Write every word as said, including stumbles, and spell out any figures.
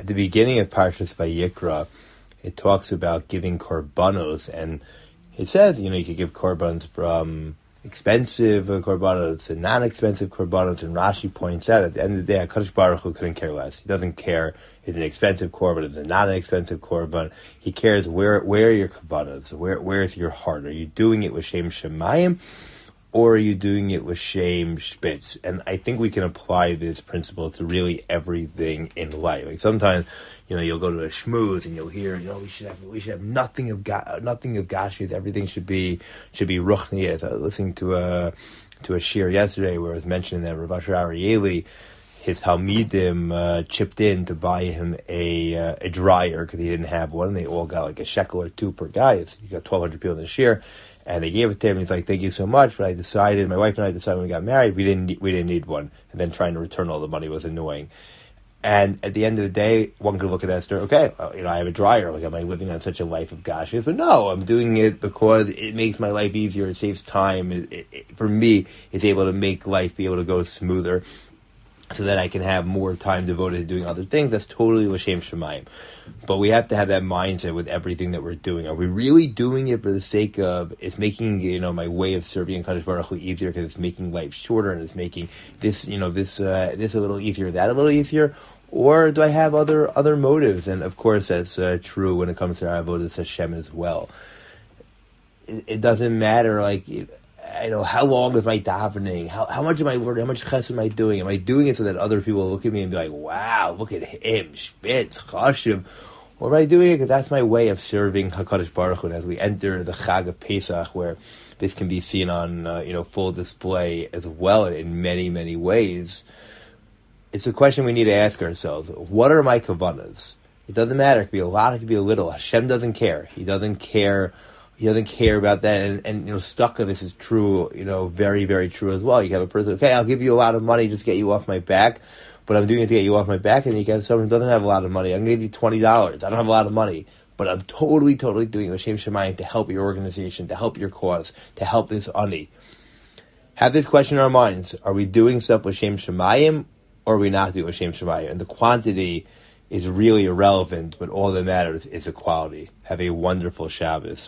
At the beginning of Parshas Vayikra, it talks about giving korbanos, and it says, you know, you could give korbanos from expensive korbanos to non-expensive korbanos, and Rashi points out at the end of the day, HaKadosh Baruch Hu couldn't care less. He doesn't care if it's an expensive korban, if it's a non-expensive korban. He cares where where are your korbanos, where where is your heart? Are you doing it with Shem Shemayim, or are you doing it with Shem Spitz? And I think we can apply this principle to really everything in life. Like sometimes, you know, you'll go to a shmooze and you'll hear, you know, we should have we should have nothing of ga- nothing of gashmis. Everything should be should be ruchnias. I was listening to a to a shir yesterday where it was mentioned that Rav Asher Arieli, his Talmidim uh, chipped in to buy him a uh, a dryer because he didn't have one. And they all got like a shekel or two per guy. It's, he's got twelve hundred people in the shir. And they gave it to him, and he's like, thank you so much, but I decided, my wife and I decided when we got married, we didn't we didn't need one. And then trying to return all the money was annoying. And at the end of the day, one could look at that story, okay, well, you know, I have a dryer, like, am I living on such a life of gashmis? But no, I'm doing it because it makes my life easier, it saves time. It, it, it, for me, it's able to make life be able to go smoother, so that I can have more time devoted to doing other things. That's totally l'shem shemayim. But we have to have that mindset with everything that we're doing. Are we really doing it for the sake of, it's making, you know, my way of serving Kadosh Baruch Hu easier because it's making life shorter and it's making this, you know, this, uh, this a little easier, that a little easier? Or do I have other, other motives? And of course, that's uh, true when it comes to our avodas Hashem as well. It, it doesn't matter, like, it, I know, how long is my davening? How how much am I learning? How much chesed am I doing? Am I doing it so that other people look at me and be like, wow, look at him, Spitz, Chashim? Or am I doing it because that's my way of serving HaKadosh Baruch Hu? And as we enter the Chag of Pesach, where this can be seen on, uh, you know, full display as well in many, many ways, it's a question we need to ask ourselves. What are my kavanas? It doesn't matter. It could be a lot, it could be a little. Hashem doesn't care. He doesn't care He doesn't care about that, and, and you know, stuck of this is true, you know, very, very true as well. You have a person, okay, I'll give you a lot of money just to get you off my back, but I'm doing it to get you off my back, and you have someone who doesn't have a lot of money. I'm going to give you twenty dollars. I don't have a lot of money, but I'm totally, totally doing it with Shem Shemayim to help your organization, to help your cause, to help this ani. Have this question in our minds. Are we doing stuff with Shem Shemayim, or are we not doing with Shem Shemayim? And the quantity is really irrelevant, but all that matters is the quality. Have a wonderful Shabbos.